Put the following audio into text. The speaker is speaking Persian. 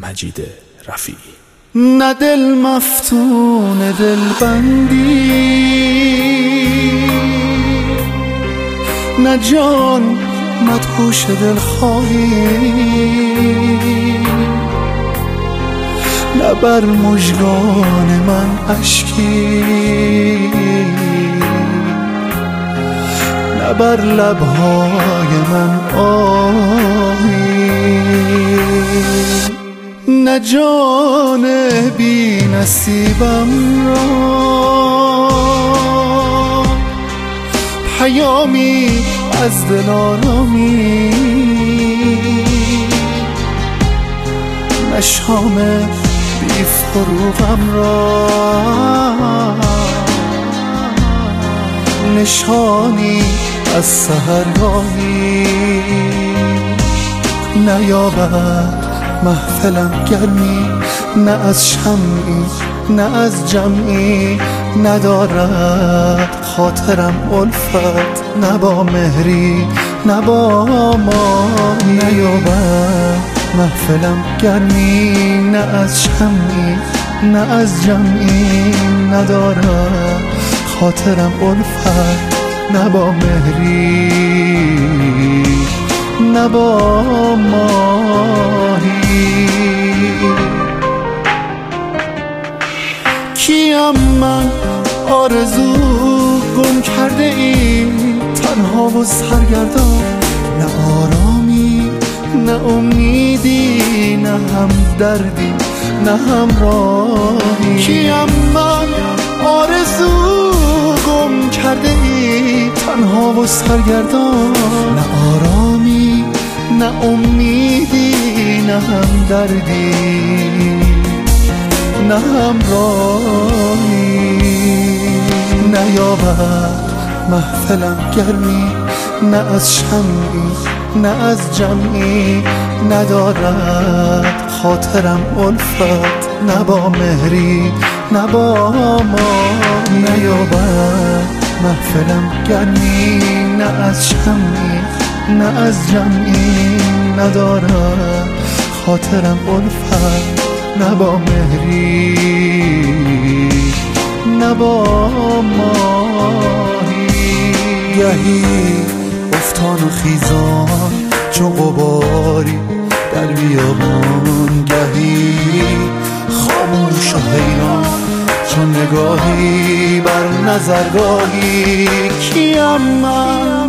مجید رفیعی. نه دل مفتون دل بندی، نه جان مدهوش دل خواهی، نه بر مژگان من اشکی، نه بر لبهای من آهی، نه جان بی نصیبم را پیامی از دل آرامی، نه شام بی فروغم را نشانی از سحرگاهی، نیابد محفلم گرمی، نه از شمعی نه از جمعی، ندارد خاطرم الفت، نه با مهری نه با ماهی، نیابد محفلم گرمی، نه از شمعی نه از جمعی، ندارد خاطرم الفت، نه با مهری نه با ماهی. کیم من آرزو گم کرده ای، تنها و سرگردان، نه آرامی نه امیدی، نه هم دردی نه همراهی. کیم من آرزو گم کرده ای، تنها و سرگردان، نه آرامی نه امیدی، نه هم دردی نه همراهی، نیابد محفلم گرمی، نه از شمعی نه از جمعی، ندارد خاطرم الفت، نه با مهری نه با ماهی، نیابد محفلم گرمی، نه از شمعی نه از جمعی، ندارد خاطرم الفت، نه با مهری نه با ماهی. گهی افتان و خیزان چون غباری در بیابان، گهی خاموش و حیران چون نگاهی بر نظرگاهی. کیم من